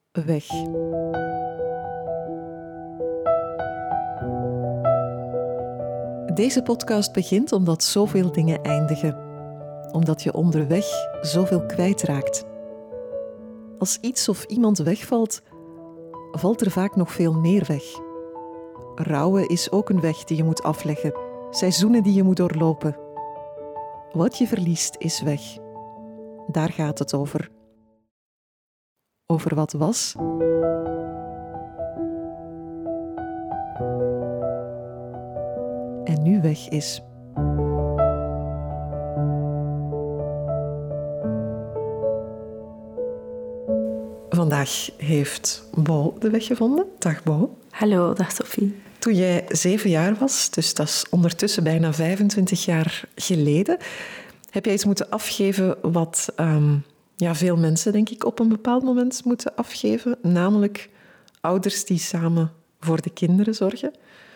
Weg. Deze podcast begint omdat zoveel dingen eindigen. Omdat je onderweg zoveel kwijtraakt. Als iets of iemand wegvalt, valt er vaak nog veel meer weg. Rouwen is ook een weg die je moet afleggen. Seizoenen die je moet doorlopen. Wat je verliest is weg. Daar gaat het over. Over wat was en nu weg is. Vandaag heeft Bo de weg gevonden. Dag Bo. Hallo, dag Sophie. Toen jij 7 jaar was, dus dat is ondertussen bijna 25 jaar geleden, heb jij iets moeten afgeven wat veel mensen, denk ik, op een bepaald moment moeten afgeven. Namelijk ouders die samen voor de kinderen zorgen.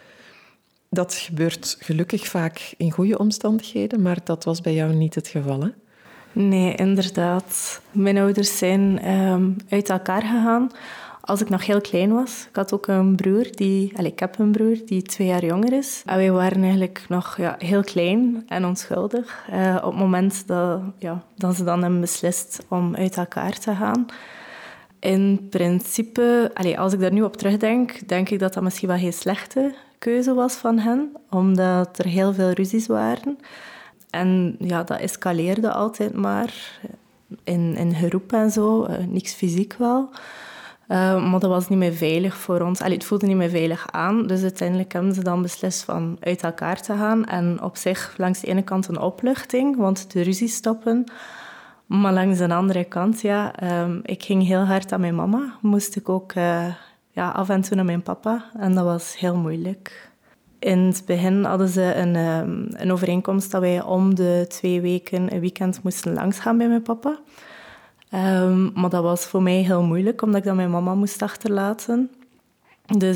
Dat gebeurt gelukkig vaak in goede omstandigheden, maar dat was bij jou niet het geval, hè? Nee, inderdaad. Mijn ouders zijn uit elkaar gegaan als ik nog heel klein was. Ik had ook een broer ik heb een broer die 2 jaar jonger is. En wij waren eigenlijk nog heel klein en onschuldig. Op het moment dat ze dan hebben beslist om uit elkaar te gaan. In principe, als ik daar nu op terugdenk, denk ik dat dat misschien wel geen slechte keuze was van hen. Omdat er heel veel ruzies waren. En ja, dat escaleerde altijd maar in geroep en zo. Niks fysiek wel. Maar dat was niet meer veilig voor ons. Het voelde niet meer veilig aan. Dus uiteindelijk hebben ze dan beslist van uit elkaar te gaan. En op zich langs de ene kant een opluchting, want de ruzie stoppen. Maar langs de andere kant, ik ging heel hard aan mijn mama. Moest ik ook af en toe naar mijn papa. En dat was heel moeilijk. In het begin hadden ze een overeenkomst dat wij om de 2 weken een weekend moesten langsgaan bij mijn papa. Maar dat was voor mij heel moeilijk, omdat ik dan mijn mama moest achterlaten. Dus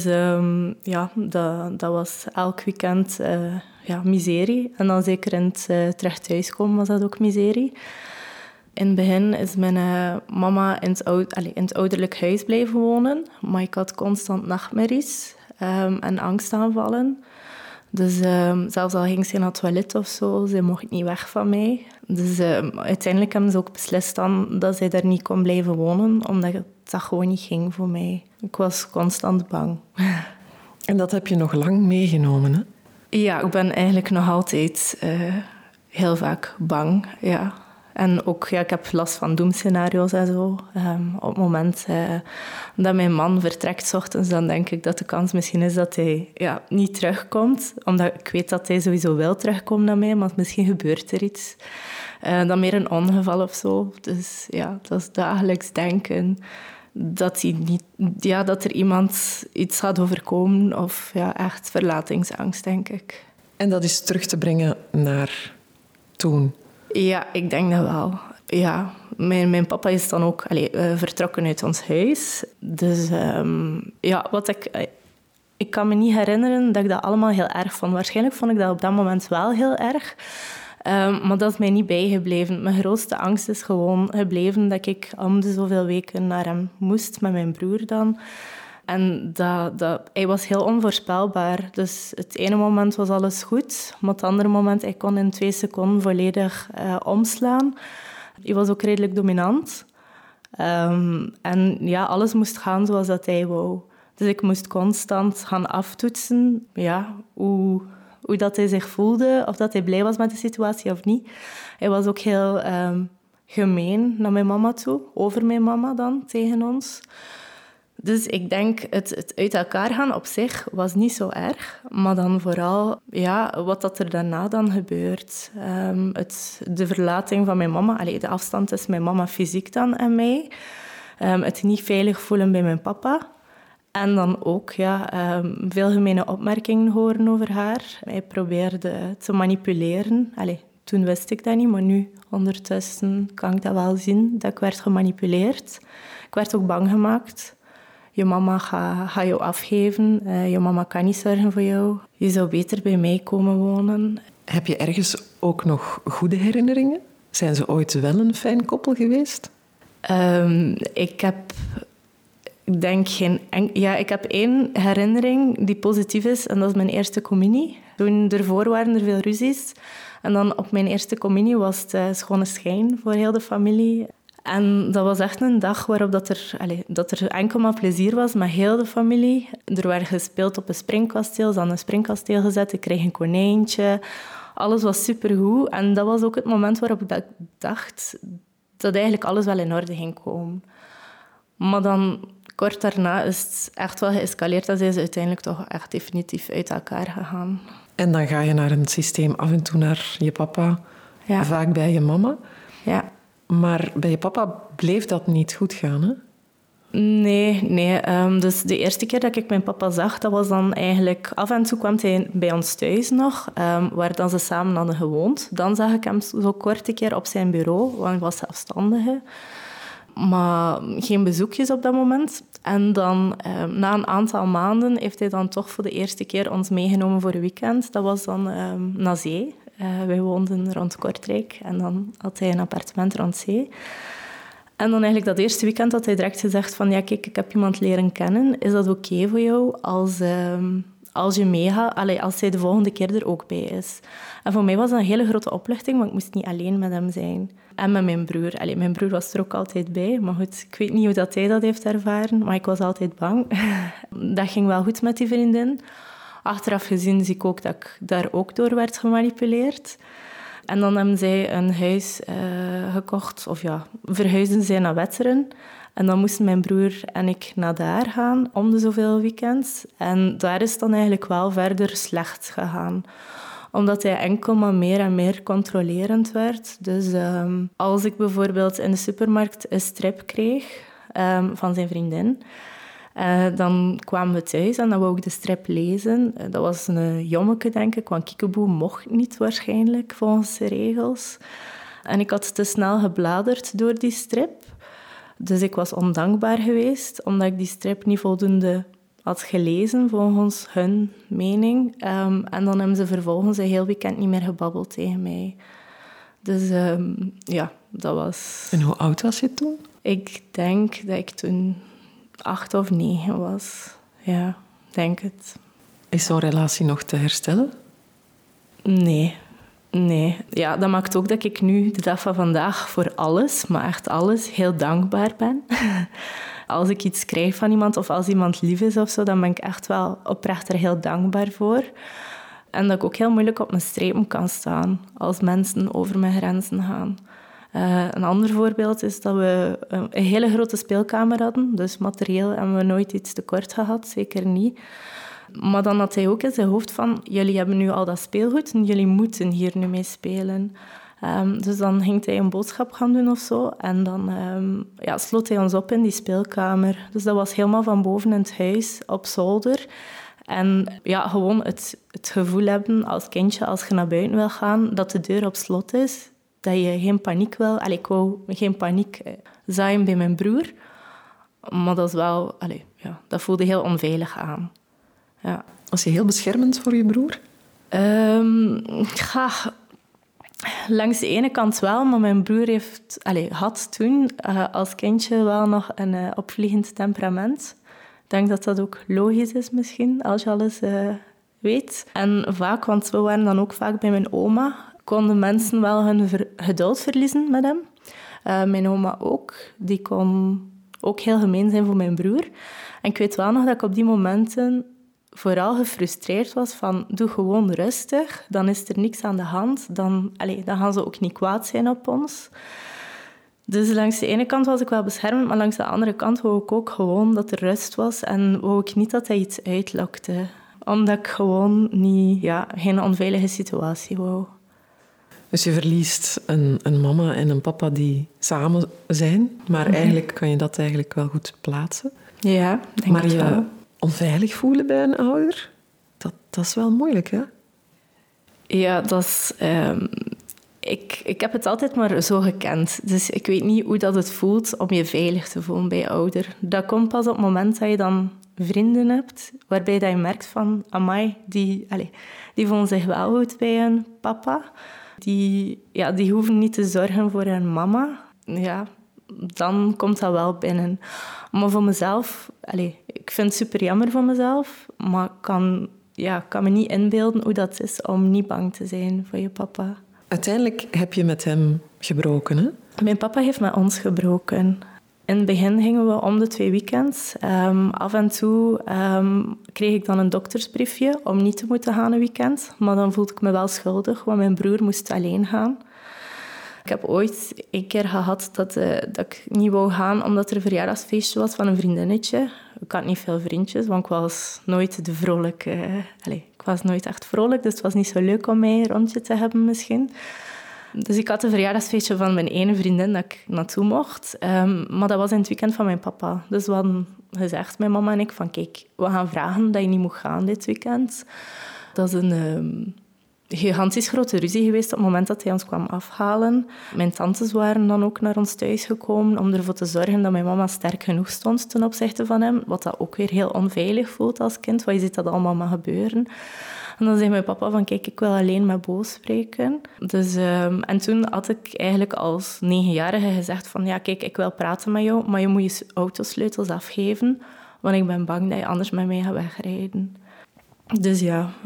dat was elk weekend miserie. En dan zeker in het terug thuiskomen was dat ook miserie. In het begin is mijn mama in het ouderlijk huis blijven wonen. Maar ik had constant nachtmerries en angstaanvallen. Dus zelfs al ging ze naar het toilet of zo, ze mocht niet weg van mij. Dus uiteindelijk hebben ze ook beslist dan dat zij daar niet kon blijven wonen, omdat dat gewoon niet ging voor mij. Ik was constant bang. En dat heb je nog lang meegenomen, hè? Ja, ik ben eigenlijk nog altijd heel vaak bang, ja. En ook, ik heb last van doemscenario's en zo. Op het moment dat mijn man vertrekt 's ochtends, dan denk ik dat de kans misschien is dat hij niet terugkomt. Omdat ik weet dat hij sowieso wil terugkomen naar mij, maar misschien gebeurt er iets. Dan meer een ongeval of zo. Dus ja, dat is dagelijks denken dat er iemand iets gaat overkomen. Of echt verlatingsangst, denk ik. En dat is terug te brengen naar toen? Ja, ik denk dat wel. Ja, mijn papa is dan ook vertrokken uit ons huis. Dus ik kan me niet herinneren dat ik dat allemaal heel erg vond. Waarschijnlijk vond ik dat op dat moment wel heel erg. Maar dat is mij niet bijgebleven. Mijn grootste angst is gewoon gebleven dat ik om de zoveel weken naar hem moest, met mijn broer dan. En hij was heel onvoorspelbaar. Dus het ene moment was alles goed, maar het andere moment hij kon in 2 seconden volledig omslaan. Hij was ook redelijk dominant. En alles moest gaan zoals dat hij wou. Dus ik moest constant gaan aftoetsen hoe dat hij zich voelde, of dat hij blij was met de situatie of niet. Hij was ook heel gemeen naar mijn mama toe, over mijn mama dan, tegen ons. Dus ik denk, het uit elkaar gaan op zich was niet zo erg. Maar dan vooral, wat dat er daarna dan gebeurt. De verlating van mijn mama. De afstand tussen mijn mama fysiek dan en mij. Het niet veilig voelen bij mijn papa. En dan ook veel gemene opmerkingen horen over haar. Hij probeerde te manipuleren. Toen wist ik dat niet, maar nu ondertussen kan ik dat wel zien. Dat ik werd gemanipuleerd. Ik werd ook bang gemaakt. Je mama gaat jou afgeven. Je mama kan niet zorgen voor jou. Je zou beter bij mij komen wonen. Heb je ergens ook nog goede herinneringen? Zijn ze ooit wel een fijn koppel geweest? Ik heb Ik denk ik heb 1 herinnering die positief is en dat is mijn eerste communie. Toen ervoor waren er veel ruzies. En dan op mijn eerste communie was het schone schijn voor heel de familie. En dat was echt een dag waarop dat er enkel maar plezier was met heel de familie. Er werd gespeeld op een springkasteel. Ze hadden een springkasteel gezet. Ik kreeg een konijntje. Alles was supergoed. En dat was ook het moment waarop ik dacht dat eigenlijk alles wel in orde ging komen. Maar dan, kort daarna, is het echt wel geëscaleerd en zijn ze uiteindelijk toch echt definitief uit elkaar gegaan. En dan ga je naar een systeem, af en toe naar je papa, vaak bij je mama. Ja. Maar bij je papa bleef dat niet goed gaan, hè? Nee. Dus de eerste keer dat ik mijn papa zag, dat was dan eigenlijk... Af en toe kwam hij bij ons thuis nog, waar dan ze samen hadden gewoond. Dan zag ik hem zo kort een keer op zijn bureau, want hij was zelfstandige. Maar geen bezoekjes op dat moment. En dan, na een aantal maanden, heeft hij dan toch voor de eerste keer ons meegenomen voor een weekend. Dat was dan naar zee. Wij woonden rond Kortrijk en dan had hij een appartement rond zee. En dan eigenlijk dat eerste weekend had hij direct gezegd van ja, kijk, ik heb iemand leren kennen. Is dat oké voor jou als je meegaat? Als hij de volgende keer er ook bij is. En voor mij was dat een hele grote opluchting, want ik moest niet alleen met hem zijn. En met mijn broer. Mijn broer was er ook altijd bij. Maar goed, ik weet niet hoe dat hij dat heeft ervaren, maar ik was altijd bang. Dat ging wel goed met die vriendin. Achteraf gezien zie ik ook dat ik daar ook door werd gemanipuleerd. En dan hebben zij een huis gekocht, verhuisden zij naar Wetteren. En dan moesten mijn broer en ik naar daar gaan, om de zoveel weekends. En daar is het dan eigenlijk wel verder slecht gegaan. Omdat hij enkel maar meer en meer controlerend werd. Dus als ik bijvoorbeeld in de supermarkt een strip kreeg van zijn vriendin... dan kwamen we thuis en dan wou ik de strip lezen. Dat was een jommeke, denk ik, want Kiekeboe mocht niet waarschijnlijk, volgens de regels. En ik had te snel gebladerd door die strip. Dus ik was ondankbaar geweest, omdat ik die strip niet voldoende had gelezen, volgens hun mening. En dan hebben ze vervolgens een heel weekend niet meer gebabbeld tegen mij. Dus dat was... En hoe oud was je toen? Ik denk dat ik toen 8 of 9 was. Ja, denk het. Is zo'n relatie nog te herstellen? Nee. Ja, dat maakt ook dat ik nu, de dag van vandaag, voor alles, maar echt alles, heel dankbaar ben. Als ik iets krijg van iemand of als iemand lief is of zo, dan ben ik echt wel oprecht er heel dankbaar voor. En dat ik ook heel moeilijk op mijn strepen kan staan als mensen over mijn grenzen gaan. Een ander voorbeeld is dat we een hele grote speelkamer hadden. Dus materieel hebben we nooit iets tekort gehad, zeker niet. Maar dan had hij ook in zijn hoofd van... Jullie hebben nu al dat speelgoed en jullie moeten hier nu mee spelen. Dus dan ging hij een boodschap gaan doen of zo. En dan sloot hij ons op in die speelkamer. Dus dat was helemaal van boven in het huis, op zolder. En ja, gewoon het gevoel hebben als kindje, als je naar buiten wil gaan, dat de deur op slot is. Dat je geen paniek wil. Ik wou geen paniek zaaien bij mijn broer. Maar dat is wel... dat voelde heel onveilig aan. Ja. Was je heel beschermend voor je broer? Langs de ene kant wel, maar mijn broer had toen als kindje wel nog een opvliegend temperament. Ik denk dat dat ook logisch is misschien, als je alles weet. En vaak, want we waren dan ook vaak bij mijn oma, konden mensen wel hun geduld verliezen met hem. Mijn oma ook. Die kon ook heel gemeen zijn voor mijn broer. En ik weet wel nog dat ik op die momenten vooral gefrustreerd was van doe gewoon rustig, dan is er niks aan de hand. Dan gaan ze ook niet kwaad zijn op ons. Dus langs de ene kant was ik wel beschermend, maar langs de andere kant wou ik ook gewoon dat er rust was en wou ik niet dat hij iets uitlokte. Omdat ik gewoon geen onveilige situatie wou. Dus je verliest een mama en een papa die samen zijn, maar eigenlijk kan je dat eigenlijk wel goed plaatsen. Ja, denk ik wel. Maar je onveilig voelen bij een ouder, dat is wel moeilijk, hè? Ja, dat is... Ik heb het altijd maar zo gekend. Dus ik weet niet hoe dat het voelt om je veilig te voelen bij je ouder. Dat komt pas op het moment dat je dan vrienden hebt, waarbij dat je merkt van... Amai, die voelen zich wel goed bij hun papa. Die hoeven niet te zorgen voor hun mama. Ja, dan komt dat wel binnen. Maar voor mezelf, ik vind het super jammer voor mezelf, maar ik kan me niet inbeelden hoe dat is om niet bang te zijn voor je papa. Uiteindelijk heb je met hem gebroken, hè? Mijn papa heeft met ons gebroken. In het begin gingen we om de 2 weekends. Af en toe kreeg ik dan een doktersbriefje om niet te moeten gaan een weekend. Maar dan voelde ik me wel schuldig, want mijn broer moest alleen gaan. Ik heb ooit een keer gehad dat ik niet wou gaan omdat er een verjaardagsfeestje was van een vriendinnetje. Ik had niet veel vriendjes, want ik was nooit de vrolijke... ik was nooit echt vrolijk, dus het was niet zo leuk om mij een rondje te hebben misschien. Dus ik had een verjaardagsfeestje van mijn ene vriendin dat ik naartoe mocht. Maar dat was in het weekend van mijn papa. Dus we hadden gezegd, mijn mama en ik, van kijk, we gaan vragen dat je niet moet gaan dit weekend. Dat is een gigantisch grote ruzie geweest op het moment dat hij ons kwam afhalen. Mijn tantes waren dan ook naar ons thuis gekomen om ervoor te zorgen dat mijn mama sterk genoeg stond ten opzichte van hem. Wat dat ook weer heel onveilig voelt als kind, want je ziet dat allemaal maar gebeuren. En dan zei mijn papa van, kijk, ik wil alleen met Bo spreken. Dus, en toen had ik eigenlijk als 9-jarige gezegd van, ja, kijk, ik wil praten met jou, maar je moet je autosleutels afgeven, want ik ben bang dat je anders met mij gaat wegrijden. Dus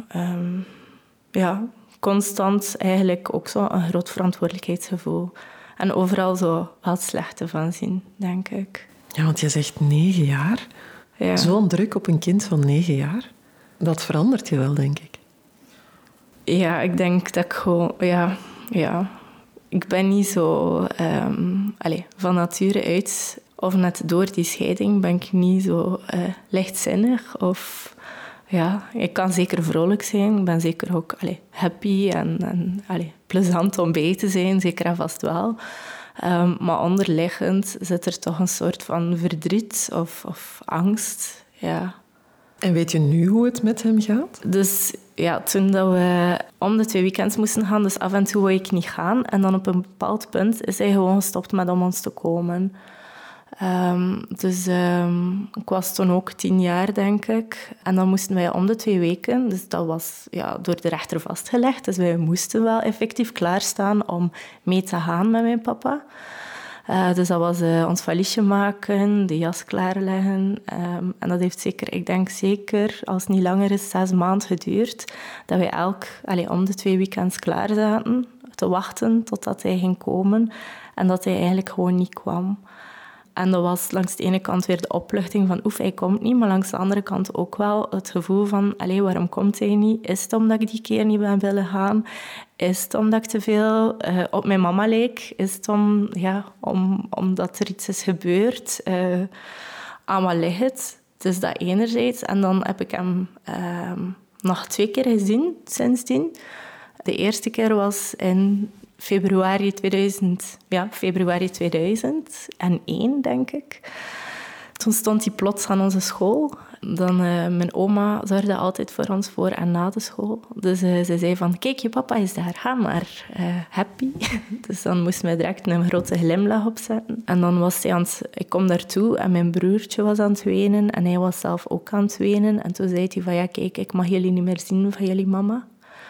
ja, constant eigenlijk ook zo een groot verantwoordelijkheidsgevoel. En overal zo wel het slechte van zien, denk ik. Ja, want je zegt 9 jaar. Ja. Zo'n druk op een kind van 9 jaar. Dat verandert je wel, denk ik. Ja, ik denk dat ik gewoon... Ja. Ik ben niet zo... van nature uit, of net door die scheiding, ben ik niet zo lichtzinnig. Of ja, ik kan zeker vrolijk zijn. Ik ben zeker ook happy en plezant om bij te zijn. Zeker en vast wel. Maar onderliggend zit er toch een soort van verdriet of angst. Ja. En weet je nu hoe het met hem gaat? Dus ja, toen dat we om de 2 weekends moesten gaan, dus af en toe wou ik niet gaan. En dan op een bepaald punt is hij gewoon gestopt met om ons te komen. Ik was toen ook 10 jaar, denk ik. En dan moesten wij om de 2 weken, dus dat was door de rechter vastgelegd. Dus wij moesten wel effectief klaarstaan om mee te gaan met mijn papa. Dus dat was ons valiesje maken, de jas klaarleggen. En dat heeft zeker, ik denk zeker, als het niet langer is, 6 maanden geduurd. Dat wij om de 2 weekends klaar zaten te wachten totdat hij ging komen. En dat hij eigenlijk gewoon niet kwam. En dat was langs de ene kant weer de opluchting van oef, hij komt niet. Maar langs de andere kant ook wel het gevoel van waarom komt hij niet? Is het omdat ik die keer niet ben willen gaan? Is het omdat ik te veel op mijn mama leek? Is het omdat er iets is gebeurd? Aan wat ligt het? Dus dat enerzijds. En dan heb ik hem nog 2 keer gezien sindsdien. De eerste keer was in februari 2001, denk ik. Toen stond hij plots aan onze school. Dan, mijn oma zorgde altijd voor ons voor en na de school. Dus ze zei van, kijk, je papa is daar, ga maar, happy. Dus dan moesten we direct een grote glimlach opzetten. En dan was hij ik kom daartoe en mijn broertje was aan het wenen. En hij was zelf ook aan het wenen. En toen zei hij van, ja, kijk, ik mag jullie niet meer zien van jullie mama.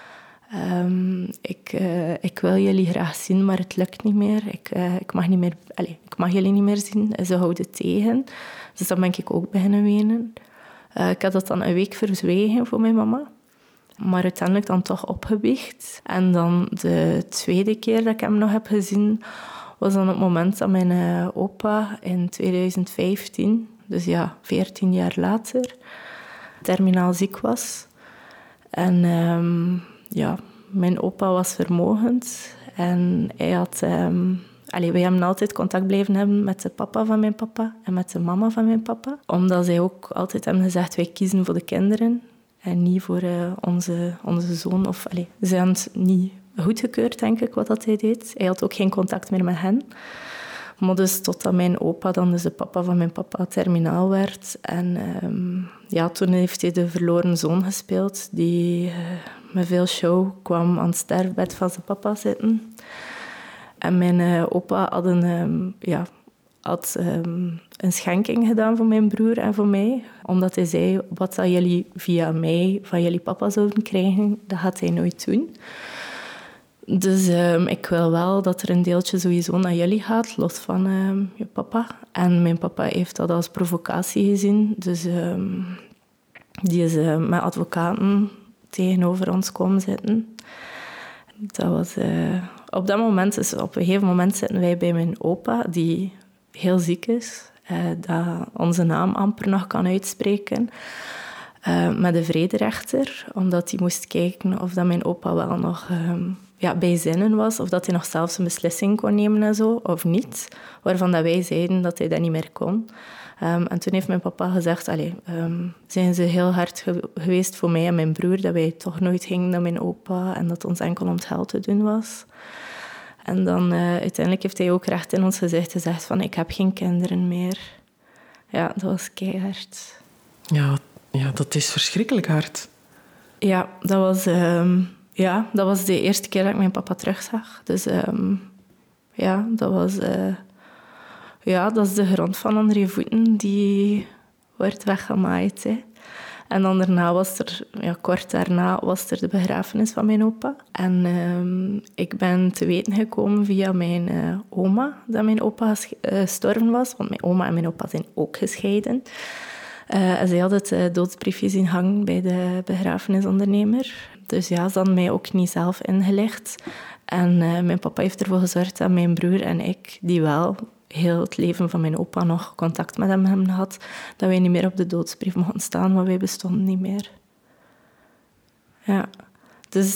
Ik wil jullie graag zien, maar het lukt niet meer. Ik mag jullie niet meer zien. Ze houden tegen. Dus dan ben ik ook beginnen wenen. Ik had dat dan een week verzwegen voor mijn mama. Maar uiteindelijk dan toch opgebiecht. En dan de tweede keer dat ik hem nog heb gezien, was dan op het moment dat mijn opa in 2015, dus 14 jaar later, terminaal ziek was. En mijn opa was vermogend en hij had... wij hebben altijd contact blijven hebben met de papa van mijn papa en met de mama van mijn papa. Omdat zij ook altijd hebben gezegd, wij kiezen voor de kinderen en niet voor onze zoon. Ze hadden het niet goedgekeurd, denk ik, wat dat hij deed. Hij had ook geen contact meer met hen. Maar dus totdat mijn opa, dan dus de papa van mijn papa, terminaal werd. En toen heeft hij de verloren zoon gespeeld, die met veel show kwam aan het sterfbed van zijn papa zitten. En mijn opa had een schenking gedaan voor mijn broer en voor mij. Omdat hij zei, wat dat jullie via mij van jullie papa zouden krijgen, dat gaat hij nooit doen. Dus ik wil wel dat er een deeltje sowieso naar jullie gaat, los van je papa. En mijn papa heeft dat als provocatie gezien. Dus die is met advocaten tegenover ons komen zitten. Dat was... op dat moment, dus op een gegeven moment zitten wij bij mijn opa, die heel ziek is. Dat onze naam amper nog kan uitspreken. Met de vrederechter, omdat hij moest kijken of dat mijn opa wel nog bij zinnen was, of dat hij nog zelfs een beslissing kon nemen en zo, of niet. Waarvan dat wij zeiden dat hij dat niet meer kon. En toen heeft mijn papa gezegd, zijn ze heel hard geweest voor mij en mijn broer, dat wij toch nooit gingen naar mijn opa en dat ons enkel om het geld te doen was. En dan uiteindelijk heeft hij ook recht in ons gezicht gezegd van, ik heb geen kinderen meer. Ja, dat was keihard. Ja, dat is verschrikkelijk hard. Ja, dat was de eerste keer dat ik mijn papa terugzag. Dus dat is de grond van onder je voeten die wordt weggemaaid. Hè. En dan kort daarna was er de begrafenis van mijn opa. En ik ben te weten gekomen via mijn oma dat mijn opa gestorven was. Want mijn oma en mijn opa zijn ook gescheiden. En zij had het doodsbriefje zien hangen bij de begrafenisondernemer. Dus ja, ze hadden mij ook niet zelf ingelicht. En mijn papa heeft ervoor gezorgd dat mijn broer en ik, die wel heel het leven van mijn opa nog contact met hem hebben gehad, dat wij niet meer op de doodsbrief mochten staan, want wij bestonden niet meer. Ja, dus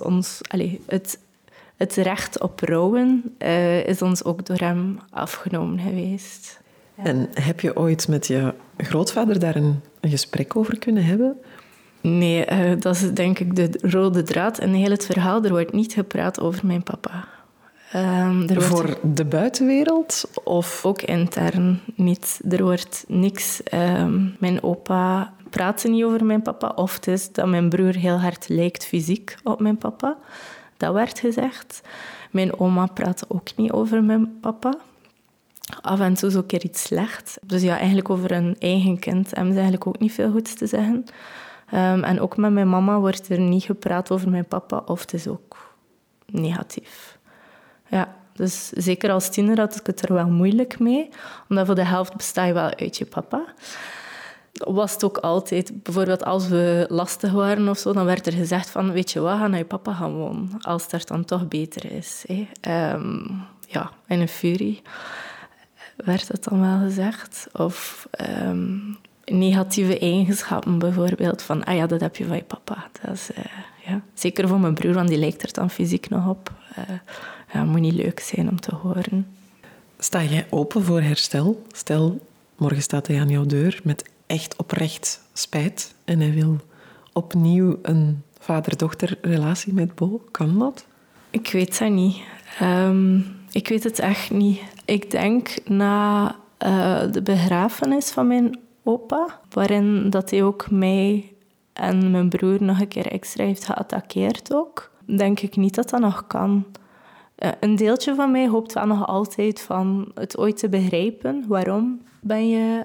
het recht op rouwen is ons ook door hem afgenomen geweest. Ja. En heb je ooit met je grootvader daar een gesprek over kunnen hebben? Nee, dat is denk ik de rode draad in heel het verhaal. Er wordt niet gepraat over mijn papa. Voor de buitenwereld? Of? Ook intern niet. Er wordt niks... mijn opa praatte niet over mijn papa. Of het is dat mijn broer heel hard lijkt fysiek op mijn papa. Dat werd gezegd. Mijn oma praatte ook niet over mijn papa. Af en toe is ook een keer iets slecht. Dus ja, eigenlijk over een eigen kind hebben ze eigenlijk ook niet veel goeds te zeggen. En ook met mijn mama wordt er niet gepraat over mijn papa. Of het is ook negatief. Ja, dus zeker als tiener had ik het er wel moeilijk mee. Omdat voor de helft besta je wel uit je papa. Was het ook altijd, bijvoorbeeld als we lastig waren of zo, dan werd er gezegd van, weet je wat, ga naar je papa gaan wonen. Als het er dan toch beter is. Hè. In een furie werd het dan wel gezegd. Of negatieve eigenschappen bijvoorbeeld. Van, dat heb je van je papa. Dat is, zeker voor mijn broer, want die lijkt er dan fysiek nog op. Het moet niet leuk zijn om te horen. Sta jij open voor herstel? Stel, morgen staat hij aan jouw deur met echt oprecht spijt en hij wil opnieuw een vader-dochter-relatie met Bo. Kan dat? Ik weet dat niet. Ik weet het echt niet. Ik denk na de begrafenis van mijn opa, waarin dat hij ook mij en mijn broer nog een keer extra heeft geattaqueerd ook, denk ik niet dat dat nog kan. Een deeltje van mij hoopt wel nog altijd van het ooit te begrijpen. Waarom ben je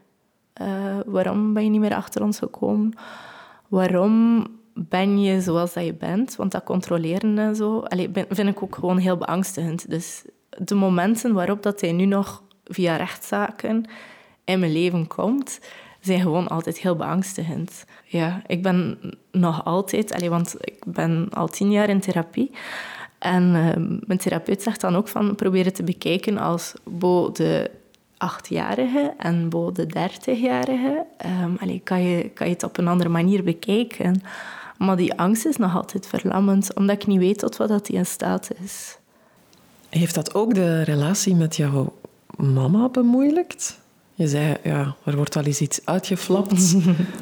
niet meer achter ons gekomen? Waarom ben je zoals dat je bent? Want dat controleren en zo vind ik ook gewoon heel beangstigend. Dus de momenten waarop dat hij nu nog via rechtszaken in mijn leven komt, zijn gewoon altijd heel beangstigend. Ja, ik ben nog altijd... want ik ben al 10 jaar in therapie. En mijn therapeut zegt dan ook van, probeer het te bekijken als Bo de 8-jarige en Bo de 30-jarige. Kan je het op een andere manier bekijken. Maar die angst is nog altijd verlammend, omdat ik niet weet tot wat dat die in staat is. Heeft dat ook de relatie met jouw mama bemoeilijkt? Je zei, er wordt wel eens iets uitgeflapt.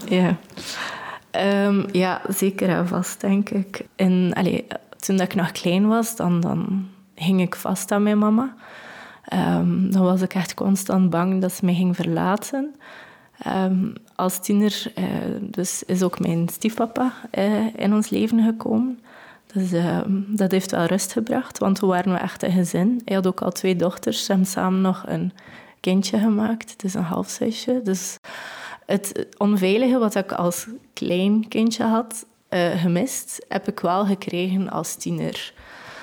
Ja, zeker en vast, denk ik. Toen ik nog klein was, dan hing ik vast aan mijn mama. Dan was ik echt constant bang dat ze mij ging verlaten. Als tiener dus is ook mijn stiefpapa in ons leven gekomen. Dus dat heeft wel rust gebracht, want we waren echt een gezin. Hij had ook al 2 dochters. Ze hebben samen nog een kindje gemaakt. Het is een halfzusje. Dus het onveilige wat ik als klein kindje had gemist, heb ik wel gekregen als tiener.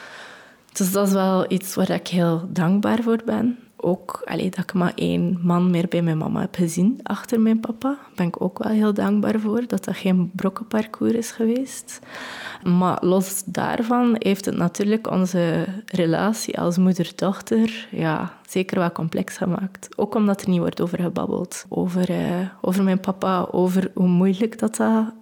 Dus dat is wel iets waar ik heel dankbaar voor ben. Ook dat ik maar 1 man meer bij mijn mama heb gezien achter mijn papa. Daar ben ik ook wel heel dankbaar voor, dat dat geen brokkenparcours is geweest. Maar los daarvan heeft het natuurlijk onze relatie als moeder-dochter zeker wel complex gemaakt. Ook omdat er niet wordt over gebabbeld. Over mijn papa, over hoe moeilijk dat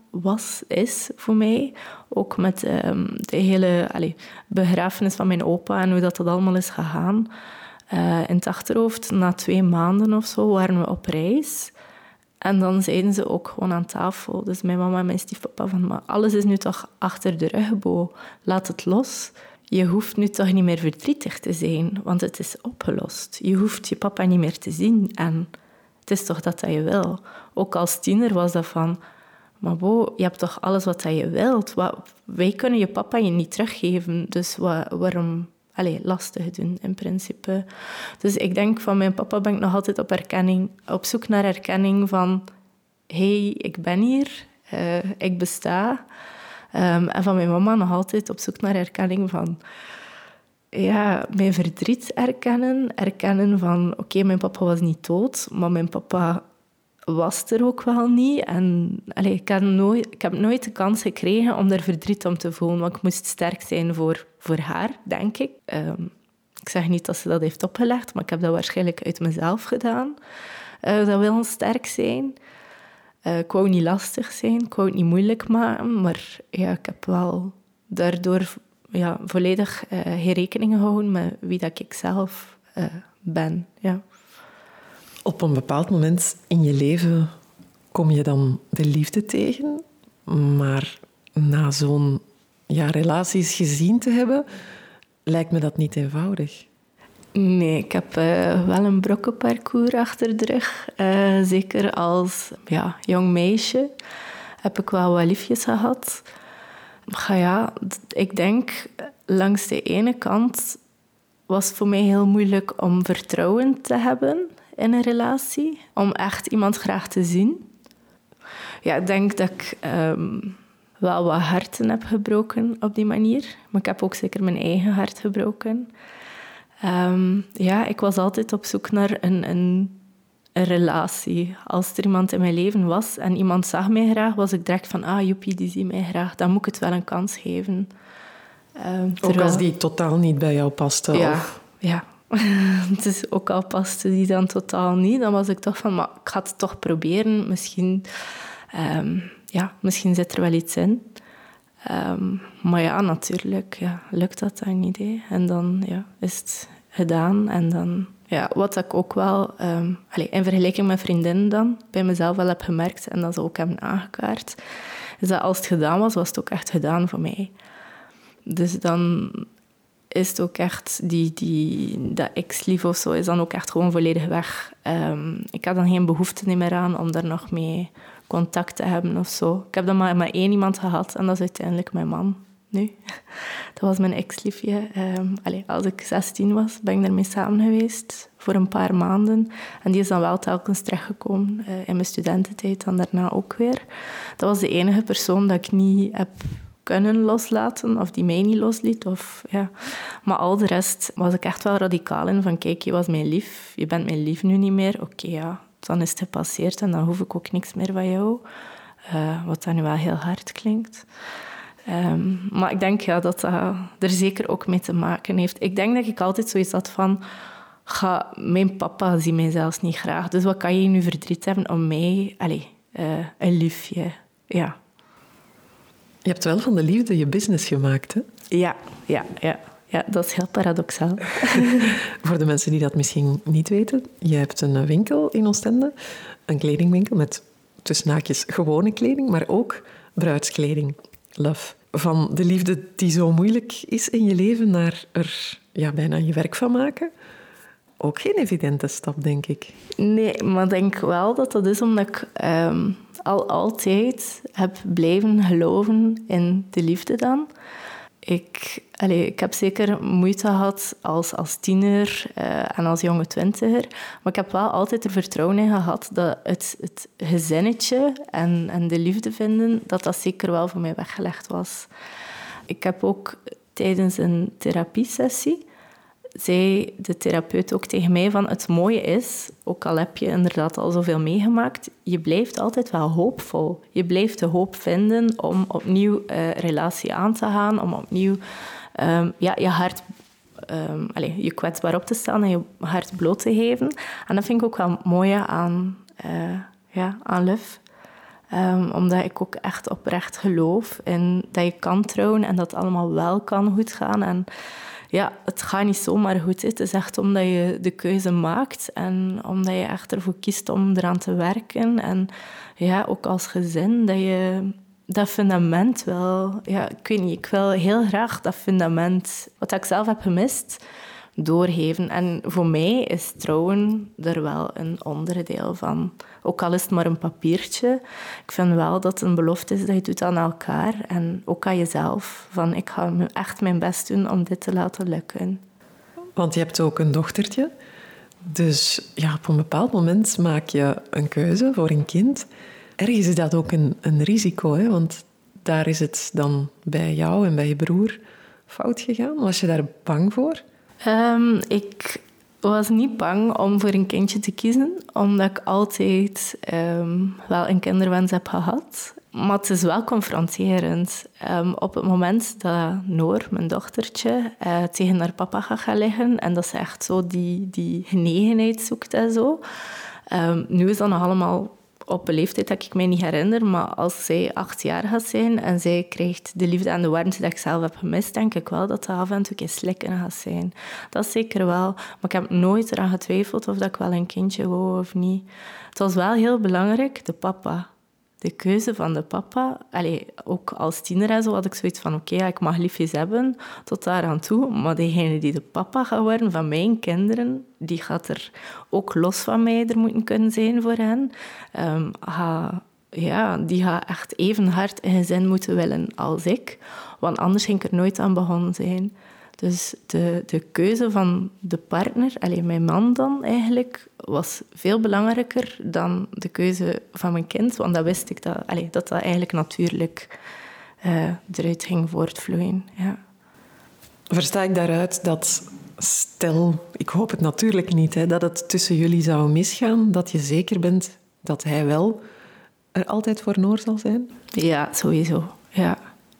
is voor mij. Ook met de hele begrafenis van mijn opa en hoe dat allemaal is gegaan. In het achterhoofd, na 2 maanden of zo, waren we op reis. En dan zeiden ze ook gewoon aan tafel. Dus mijn mama en mijn stiefpapa van... Maar alles is nu toch achter de rug, Bo. Laat het los. Je hoeft nu toch niet meer verdrietig te zijn, want het is opgelost. Je hoeft je papa niet meer te zien. En het is toch dat je wil. Ook als tiener was dat van... Maar Bo, je hebt toch alles wat je wilt? Wij kunnen je papa je niet teruggeven. Dus waarom... lastig doen, in principe. Dus ik denk, van mijn papa ben ik nog altijd op zoek naar erkenning van... Hey, ik ben hier, ik besta. En van mijn mama nog altijd op zoek naar erkenning van... mijn verdriet erkennen. Erkennen van, oké, mijn papa was niet dood, maar mijn papa was er ook wel niet. En ik heb nooit de kans gekregen om daar verdriet om te voelen, want ik moest sterk zijn voor haar, denk ik. Ik zeg niet dat ze dat heeft opgelegd, maar ik heb dat waarschijnlijk uit mezelf gedaan. Dat wil sterk zijn. Ik wou niet lastig zijn, ik wou het niet moeilijk maken, maar ik heb wel daardoor volledig geen rekening gehouden met wie dat ik zelf ben. Ja. Op een bepaald moment in je leven kom je dan de liefde tegen, maar na zo'n relaties gezien te hebben, lijkt me dat niet eenvoudig. Nee, ik heb wel een brokkenparcours achter de rug. Zeker als jong meisje heb ik wel wat liefjes gehad. Maar ik denk, langs de ene kant was het voor mij heel moeilijk om vertrouwen te hebben in een relatie. Om echt iemand graag te zien. Ja, ik denk dat ik wel wat harten heb gebroken op die manier. Maar ik heb ook zeker mijn eigen hart gebroken. Ik was altijd op zoek naar een relatie. Als er iemand in mijn leven was en iemand zag mij graag, was ik direct van, joepie, die ziet mij graag. Dan moet ik het wel een kans geven. Ook als die totaal niet bij jou paste? Ja. Dus ook al paste die dan totaal niet, dan was ik toch van, maar ik ga het toch proberen. Misschien zit er wel iets in. Maar natuurlijk, lukt dat dan niet. Hè? En dan is het gedaan. En dan, wat ik ook wel, in vergelijking met vriendinnen dan, bij mezelf wel heb gemerkt, en dat ze ook hebben aangekaart, is dat als het gedaan was, was het ook echt gedaan voor mij. Dus dan is het ook echt, dat ex-lief of zo, is dan ook echt gewoon volledig weg. Ik had dan geen behoefte meer aan om daar nog mee contact te hebben of zo. Ik heb dan maar 1 iemand gehad en dat is uiteindelijk mijn man nu. Dat was mijn ex-liefje. Als ik 16 was, ben ik ermee samen geweest voor een paar maanden. En die is dan wel telkens terechtgekomen in mijn studententijd en daarna ook weer. Dat was de enige persoon dat ik niet heb kunnen loslaten, of die mij niet losliet. Maar al de rest was ik echt wel radicaal in van, kijk, je was mijn lief, je bent mijn lief nu niet meer. Oké, dan is het gepasseerd en dan hoef ik ook niks meer van jou. Wat dan nu wel heel hard klinkt. Maar ik denk dat dat er zeker ook mee te maken heeft. Ik denk dat ik altijd zoiets had van, mijn papa ziet mij zelfs niet graag, dus wat kan je nu verdriet hebben om mij, een liefje, ja. Je hebt wel van de liefde je business gemaakt, hè? Ja, dat is heel paradoxaal. Voor de mensen die dat misschien niet weten, je hebt een winkel in Oostende, een kledingwinkel met tussen haakjes gewone kleding, maar ook bruidskleding. Love. Van de liefde die zo moeilijk is in je leven naar er bijna je werk van maken. Ook geen evidente stap, denk ik. Nee, maar ik denk wel dat dat is omdat ik altijd heb blijven geloven in de liefde dan. Ik heb zeker moeite gehad als tiener en als jonge 20er. Maar ik heb wel altijd er vertrouwen in gehad dat het gezinnetje en de liefde vinden, dat zeker wel voor mij weggelegd was. Ik heb ook tijdens een therapiesessie zei de therapeut ook tegen mij van het mooie is, ook al heb je inderdaad al zoveel meegemaakt, je blijft altijd wel hoopvol. Je blijft de hoop vinden om opnieuw relatie aan te gaan, om opnieuw je hart, je kwetsbaar op te stellen en je hart bloot te geven. En dat vind ik ook wel mooi aan Luf. Omdat ik ook echt oprecht geloof in dat je kan trouwen en dat het allemaal wel kan goed gaan. En ja, het gaat niet zomaar goed. Het is echt omdat je de keuze maakt en omdat je echt ervoor kiest om eraan te werken. En ja, ook als gezin, dat je dat fundament wel... Ja, ik weet niet, ik wil heel graag dat fundament, wat ik zelf heb gemist, doorgeven. En voor mij is trouwen er wel een onderdeel van. Ook al is het maar een papiertje. Ik vind wel dat het een belofte is dat je doet aan elkaar. En ook aan jezelf. Van, ik ga echt mijn best doen om dit te laten lukken. Want je hebt ook een dochtertje. Dus ja, op een bepaald moment maak je een keuze voor een kind. Ergens is dat ook een risico, hè? Want daar is het dan bij jou en bij je broer fout gegaan. Was je daar bang voor? Ik was niet bang om voor een kindje te kiezen, omdat ik altijd wel een kinderwens heb gehad. Maar het is wel confronterend. Op het moment dat Noor, mijn dochtertje, tegen haar papa gaat gaan liggen en dat ze echt zo die genegenheid zoekt en zo. Nu is dat nog allemaal op een leeftijd dat ik mij niet herinner, maar als zij 8 jaar gaat zijn en zij krijgt de liefde en de warmte die ik zelf heb gemist, denk ik wel dat dat af en toe een slikken gaat zijn. Dat zeker wel. Maar ik heb nooit eraan getwijfeld of dat ik wel een kindje wou of niet. Het was wel heel belangrijk, de papa. De keuze van de papa. Allee, ook als tiener en zo had ik zoiets van oké, ik mag liefjes hebben, tot daar aan toe. Maar degene die de papa gaat worden van mijn kinderen, die gaat er ook los van mij er moeten kunnen zijn voor hen. Die gaat echt even hard een gezin moeten willen als ik. Want anders ging ik er nooit aan begonnen zijn. Dus de keuze van de partner, mijn man dan eigenlijk, was veel belangrijker dan de keuze van mijn kind. Want dat wist ik dat eigenlijk natuurlijk eruit ging voortvloeien. Ja. Versta ik daaruit dat, stel, ik hoop het natuurlijk niet, hè, dat het tussen jullie zou misgaan, dat je zeker bent dat hij wel er altijd voor Noor zal zijn? Ja, sowieso. Ja.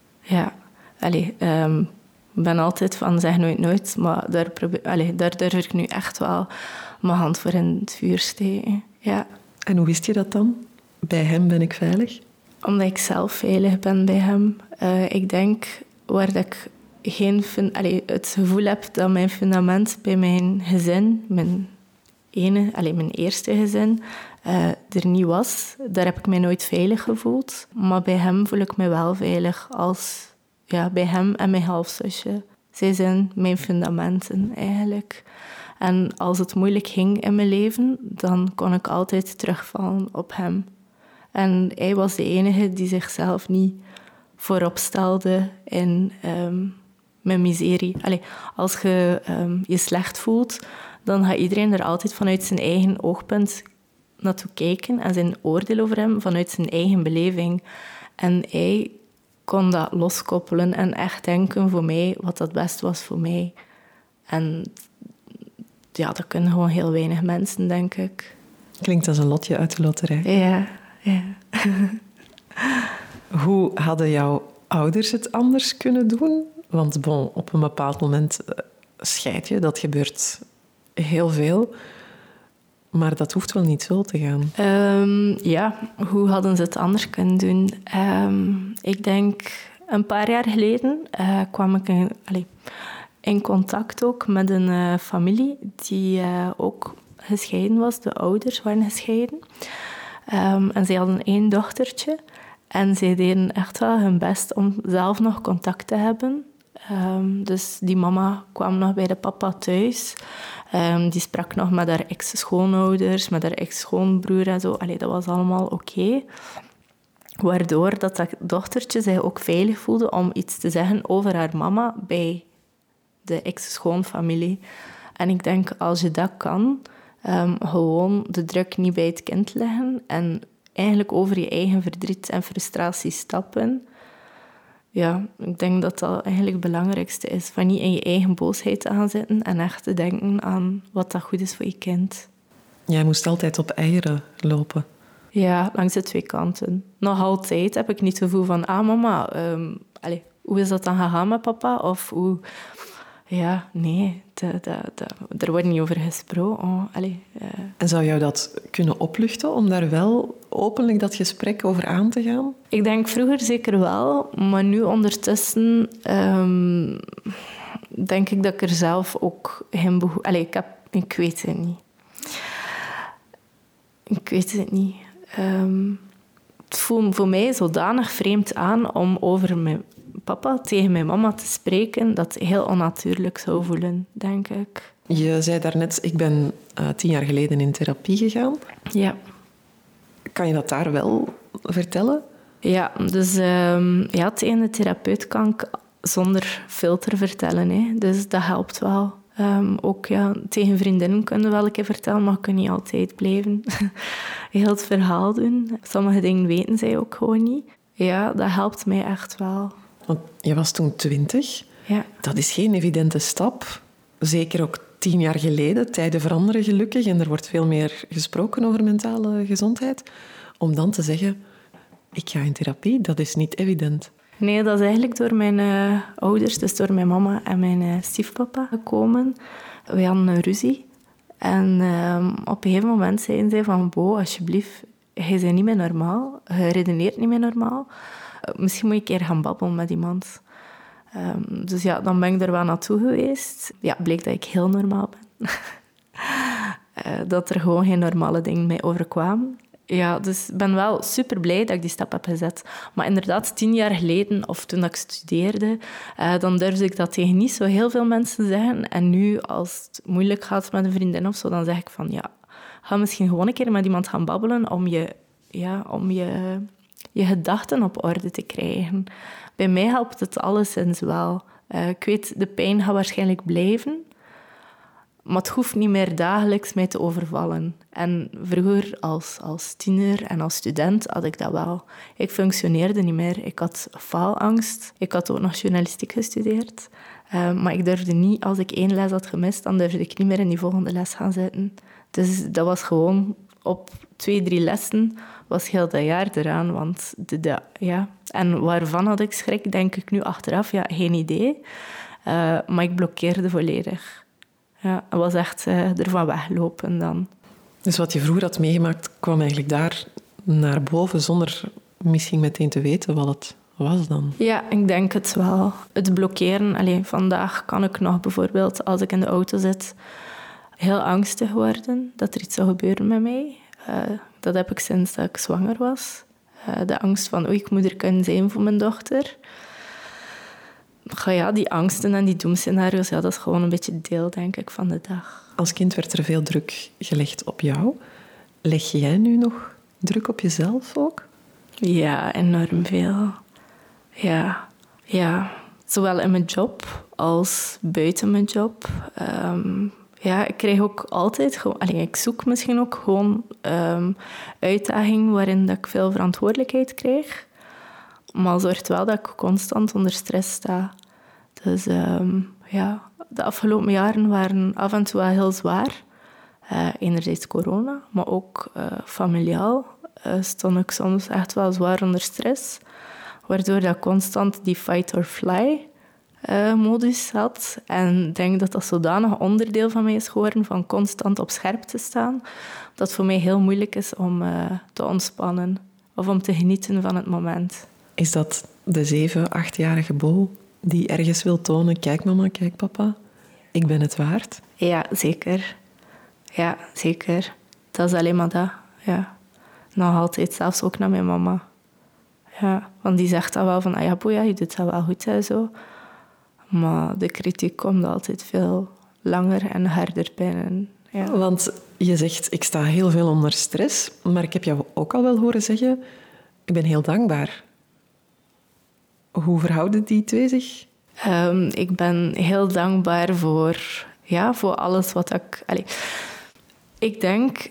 Ik ben altijd van zeg nooit nooit, maar daar durf ik nu echt wel mijn hand voor in het vuur steken. Ja. En hoe wist je dat dan? Bij hem ben ik veilig? Omdat ik zelf veilig ben bij hem. Ik denk waar dat ik het gevoel heb dat mijn fundament bij mijn gezin, mijn eerste gezin, er niet was. Daar heb ik mij nooit veilig gevoeld. Maar bij hem voel ik me wel veilig als... Ja, bij hem en mijn halfzusje. Zij zijn mijn fundamenten eigenlijk. En als het moeilijk ging in mijn leven, dan kon ik altijd terugvallen op hem. En hij was de enige die zichzelf niet voorop stelde in mijn miserie. Als je je slecht voelt, dan gaat iedereen er altijd vanuit zijn eigen oogpunt naartoe kijken en zijn oordeel over hem vanuit zijn eigen beleving. En hij kon dat loskoppelen en echt denken voor mij wat het beste was voor mij. En ja, dat kunnen gewoon heel weinig mensen, denk ik. Klinkt als een lotje uit de loterij. Ja. Hoe hadden jouw ouders het anders kunnen doen? Want op een bepaald moment scheid je, dat gebeurt heel veel. Maar dat hoeft wel niet zo te gaan. Hoe hadden ze het anders kunnen doen? Ik denk, een paar jaar geleden kwam ik in contact ook met een familie die ook gescheiden was. De ouders waren gescheiden. En zij hadden 1 dochtertje. En zij deden echt wel hun best om zelf nog contact te hebben. Dus die mama kwam nog bij de papa thuis. Die sprak nog met haar ex-schoonouders, met haar ex-schoonbroer en zo. Dat was allemaal oké. Waardoor dat dochtertje zich ook veilig voelde om iets te zeggen over haar mama bij de ex-schoonfamilie. En ik denk, als je dat kan, gewoon de druk niet bij het kind leggen en eigenlijk over je eigen verdriet en frustratie stappen, ja, ik denk dat dat eigenlijk het belangrijkste is. Van niet in je eigen boosheid te gaan zitten en echt te denken aan wat dat goed is voor je kind. Jij moest altijd op eieren lopen. Ja, langs de twee kanten. Nog altijd heb ik niet het gevoel van... mama, hoe is dat dan gegaan met papa? Of hoe... Ja, nee, er wordt niet over gesproken. En zou jou dat kunnen opluchten om daar wel openlijk dat gesprek over aan te gaan? Ik denk vroeger zeker wel, maar nu ondertussen denk ik dat ik er zelf ook geen behoefte... Ik weet het niet. Ik weet het niet. Het voelt voor mij zodanig vreemd aan om over mijn papa tegen mijn mama te spreken, dat het heel onnatuurlijk zou voelen, denk ik. Je zei daarnet, ik ben 10 jaar geleden in therapie gegaan. Ja. Kan je dat daar wel vertellen? Ja, dus tegen de therapeut kan ik zonder filter vertellen. Hè. Dus dat helpt wel. Ook tegen vriendinnen kunnen we wel een keer vertellen, maar ik kan niet altijd blijven heel het verhaal doen. Sommige dingen weten zij ook gewoon niet. Ja, dat helpt mij echt wel. Want je was toen 20. Ja. Dat is geen evidente stap. Zeker ook 10 jaar geleden. Tijden veranderen gelukkig en er wordt veel meer gesproken over mentale gezondheid. Om dan te zeggen, ik ga in therapie, dat is niet evident. Nee, dat is eigenlijk door mijn ouders, dus door mijn mama en mijn stiefpapa gekomen. We hadden een ruzie. En op een gegeven moment zeiden zij van... Bo, alsjeblieft, jij bent niet meer normaal. Je redeneert niet meer normaal. Misschien moet je een keer gaan babbelen met iemand. Dus ja, dan ben ik er wel naartoe geweest. Ja, bleek dat ik heel normaal ben. Dat er gewoon geen normale dingen mee overkwamen. Ja, dus ik ben wel super blij dat ik die stap heb gezet. Maar inderdaad, 10 jaar geleden, of toen ik studeerde, dan durfde ik dat tegen niet zo heel veel mensen zeggen. En nu, als het moeilijk gaat met een vriendin of zo, dan zeg ik van ja, ga misschien gewoon een keer met iemand gaan babbelen om je gedachten op orde te krijgen. Bij mij helpt het alleszins wel. Ik weet, de pijn gaat waarschijnlijk blijven. Maar het hoeft niet meer dagelijks mij te overvallen. En vroeger, als tiener en als student, had ik dat wel. Ik functioneerde niet meer. Ik had faalangst. Ik had ook nog journalistiek gestudeerd. Maar ik durfde niet, als ik 1 les had gemist, dan durfde ik niet meer in die volgende les gaan zitten. Dus dat was gewoon op 2, 3 lessen was heel dat jaar eraan. Want En waarvan had ik schrik, denk ik nu achteraf? Ja, geen idee. Maar ik blokkeerde volledig. Ja, het was echt ervan weglopen dan. Dus wat je vroeger had meegemaakt, kwam eigenlijk daar naar boven zonder misschien meteen te weten wat het was dan? Ja, ik denk het wel. Het blokkeren. Vandaag kan ik nog bijvoorbeeld, als ik in de auto zit, heel angstig worden dat er iets zou gebeuren met mij. Dat heb ik sinds dat ik zwanger was. De angst van, ik moet er kunnen zijn voor mijn dochter. Ja, die angsten en die doemscenario's, dat is gewoon een beetje deel, denk ik, van de dag. Als kind werd er veel druk gelegd op jou. Leg jij nu nog druk op jezelf ook? Ja, enorm veel. Ja. Zowel in mijn job als buiten mijn job. Ik krijg ook altijd gewoon... ik zoek misschien ook gewoon uitdagingen waarin dat ik veel verantwoordelijkheid krijg. Maar het zorgt wel dat ik constant onder stress sta. Dus de afgelopen jaren waren af en toe wel heel zwaar. Enerzijds corona, maar ook familiaal stond ik soms echt wel zwaar onder stress. Waardoor dat constant die fight-or-fly modus had. En ik denk dat dat zodanig onderdeel van mij is geworden, van constant op scherp te staan, dat het voor mij heel moeilijk is om te ontspannen of om te genieten van het moment. Is dat de 7-8-jarige Bo die ergens wil tonen, kijk mama, kijk papa, ik ben het waard? Ja, zeker. Ja, zeker. Dat is alleen maar dat. Ja. Nog altijd, zelfs ook naar mijn mama. Ja, want die zegt dat wel van, Boja, je doet dat wel goed en zo. Maar de kritiek komt altijd veel langer en harder binnen. Ja. Want je zegt, ik sta heel veel onder stress, maar ik heb jou ook al wel horen zeggen, ik ben heel dankbaar. Hoe verhouden die twee zich? Ik ben heel dankbaar voor alles wat ik... Ik denk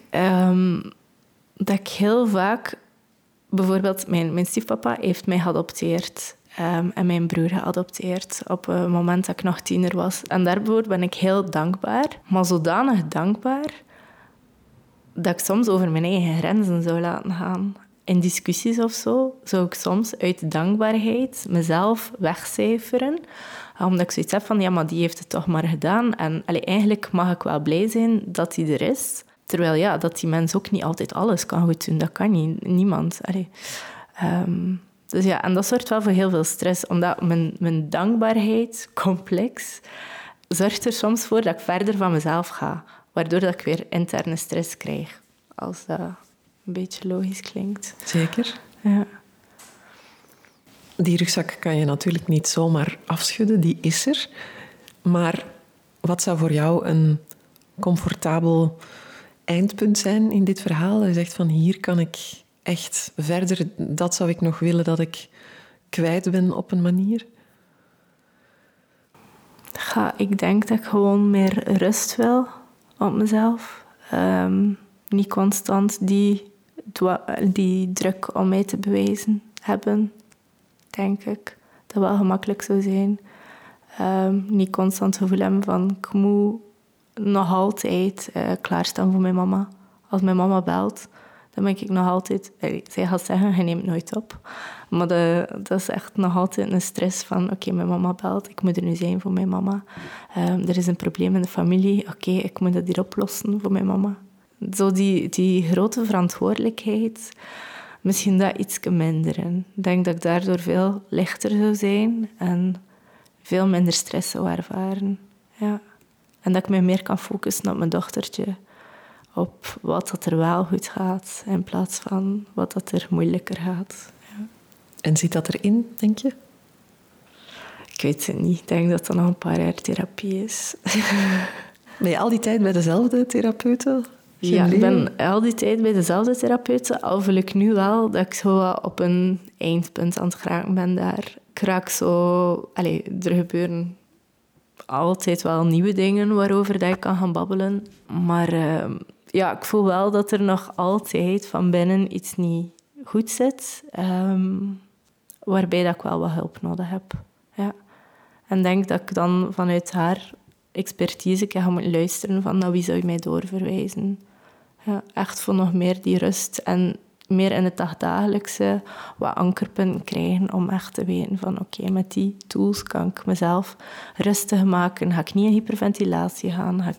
dat ik heel vaak... Bijvoorbeeld, mijn stiefpapa heeft mij geadopteerd. en mijn broer geadopteerd op het moment dat ik nog tiener was. En daarvoor ben ik heel dankbaar, maar zodanig dankbaar dat ik soms over mijn eigen grenzen zou laten gaan. In discussies of zo zou ik soms uit dankbaarheid mezelf wegcijferen, omdat ik zoiets heb van, ja, maar die heeft het toch maar gedaan. En eigenlijk mag ik wel blij zijn dat die er is. Terwijl, ja, dat die mens ook niet altijd alles kan goed doen. Dat kan niet. Niemand. Dus ja, en dat zorgt wel voor heel veel stress, omdat mijn dankbaarheidscomplex zorgt er soms voor dat ik verder van mezelf ga, waardoor dat ik weer interne stress krijg. Als dat een beetje logisch klinkt. Zeker. Ja. Die rugzak kan je natuurlijk niet zomaar afschudden, die is er. Maar wat zou voor jou een comfortabel eindpunt zijn in dit verhaal? Je zegt van, hier kan ik echt verder, dat zou ik nog willen dat ik kwijt ben op een manier. Ik denk dat ik gewoon meer rust wil op mezelf. Niet constant die druk om mij te bewijzen hebben, denk ik. Dat wel gemakkelijk zou zijn. Niet constant het gevoel hebben van, ik moet nog altijd klaarstaan voor mijn mama. Als mijn mama belt, dan ben ik nog altijd... Zij gaat zeggen, je neemt nooit op. Maar dat is echt nog altijd een stress van... Oké, mijn mama belt, ik moet er nu zijn voor mijn mama. Er is een probleem in de familie. Oké, ik moet dat hier oplossen voor mijn mama. Zo die grote verantwoordelijkheid, misschien dat iets minder. Ik denk dat ik daardoor veel lichter zou zijn en veel minder stress zou ervaren. Ja. En dat ik me meer kan focussen op mijn dochtertje. Op wat dat er wel goed gaat, in plaats van wat dat er moeilijker gaat. Ja. En zit dat erin, denk je? Ik weet het niet. Ik denk dat dat nog een paar jaar therapie is. Ben je al die tijd bij dezelfde therapeute? Ja, ik ben al die tijd bij dezelfde therapeute. Al voel ik nu wel dat ik zo op een eindpunt aan het geraken ben daar. Ik raak zo... er gebeuren altijd wel nieuwe dingen waarover dat ik kan gaan babbelen. Maar ik voel wel dat er nog altijd van binnen iets niet goed zit. Waarbij dat ik wel wat hulp nodig heb. Ja. En denk dat ik dan vanuit haar expertise ga moeten luisteren van naar wie zou je mij doorverwijzen. Ja, echt voor nog meer die rust en meer in het dagdagelijkse wat ankerpunten krijgen om echt te weten van oké, met die tools kan ik mezelf rustig maken. Ga ik niet in hyperventilatie gaan, ga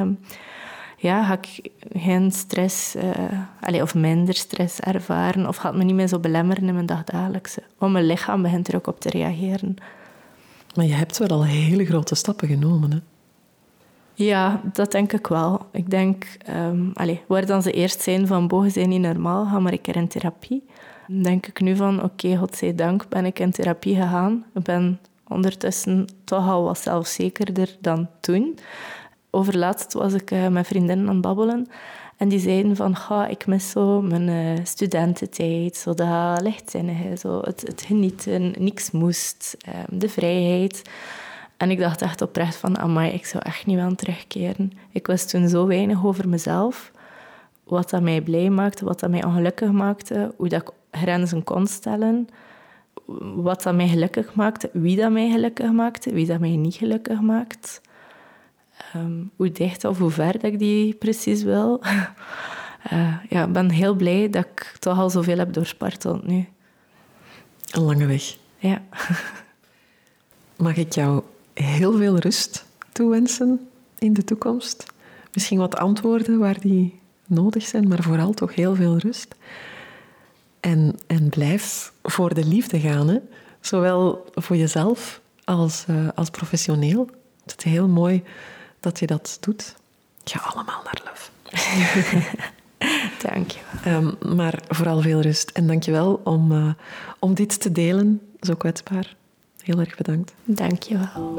ik geen stress of minder stress ervaren of gaat me niet meer zo belemmeren in mijn dagdagelijkse. Want mijn lichaam begint er ook op te reageren. Maar je hebt wel al hele grote stappen genomen, hè? Ja, dat denk ik wel. Ik denk, waar dan ze eerst zijn van, bogen zijn niet normaal, ga maar een keer in therapie. Dan denk ik nu van, oké, godzijdank ben ik in therapie gegaan. Ik ben ondertussen toch al wat zelfzekerder dan toen. Overlaatst was ik met vriendinnen aan het babbelen. En die zeiden van, ik mis zo mijn studententijd. Zo dat lichtzinnige, zo het genieten, niks moest, de vrijheid. En ik dacht echt oprecht van, amai, ik zou echt niet willen terugkeren. Ik wist toen zo weinig over mezelf. Wat dat mij blij maakte, wat dat mij ongelukkig maakte. Hoe dat ik grenzen kon stellen. Wat dat mij gelukkig maakte. Wie dat mij gelukkig maakte. Wie dat mij niet gelukkig maakt. Hoe dicht of hoe ver dat ik die precies wil. Ik ben heel blij dat ik toch al zoveel heb doorsparteld nu. Een lange weg. Ja. Mag ik jou heel veel rust toewensen in de toekomst? Misschien wat antwoorden waar die nodig zijn, maar vooral toch heel veel rust. En blijf voor de liefde gaan, hè? Zowel voor jezelf als professioneel. Het is heel mooi dat je dat doet. Ga allemaal naar Love. Dank je wel. Maar vooral veel rust. En dank je wel om dit te delen, zo kwetsbaar. Heel erg bedankt. Dank je wel.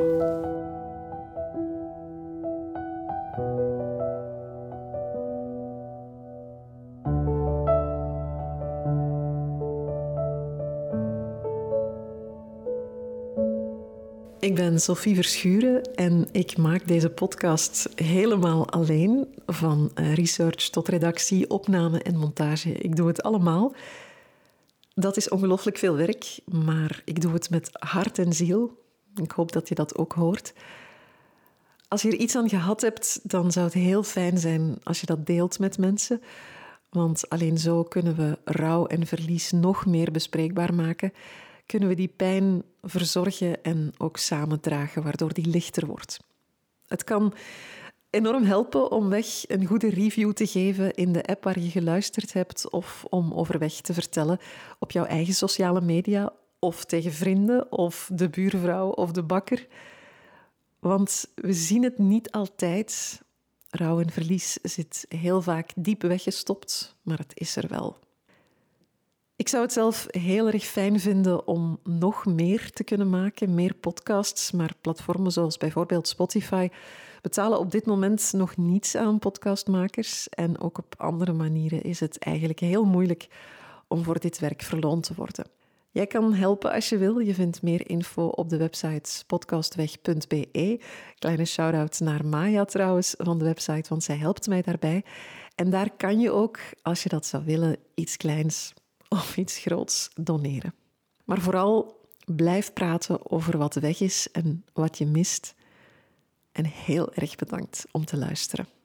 Ik ben Sophie Verschuren en ik maak deze podcast helemaal alleen. Van research tot redactie, opname en montage. Ik doe het allemaal. Dat is ongelooflijk veel werk, maar ik doe het met hart en ziel. Ik hoop dat je dat ook hoort. Als je er iets aan gehad hebt, dan zou het heel fijn zijn als je dat deelt met mensen. Want alleen zo kunnen we rouw en verlies nog meer bespreekbaar maken. Kunnen we die pijn verzorgen en ook samen dragen, waardoor die lichter wordt. Het kan enorm helpen om weg een goede review te geven in de app waar je geluisterd hebt of om overweg te vertellen op jouw eigen sociale media of tegen vrienden of de buurvrouw of de bakker. Want we zien het niet altijd. Rouw en verlies zit heel vaak diep weggestopt, maar het is er wel. Ik zou het zelf heel erg fijn vinden om nog meer te kunnen maken, meer podcasts, maar platformen zoals bijvoorbeeld Spotify betalen op dit moment nog niets aan podcastmakers en ook op andere manieren is het eigenlijk heel moeilijk om voor dit werk verloond te worden. Jij kan helpen als je wil. Je vindt meer info op de website podcastweg.be. Kleine shout-out naar Maya trouwens van de website, want zij helpt mij daarbij. En daar kan je ook, als je dat zou willen, iets kleins of iets groots doneren. Maar vooral blijf praten over wat weg is en wat je mist. En heel erg bedankt om te luisteren.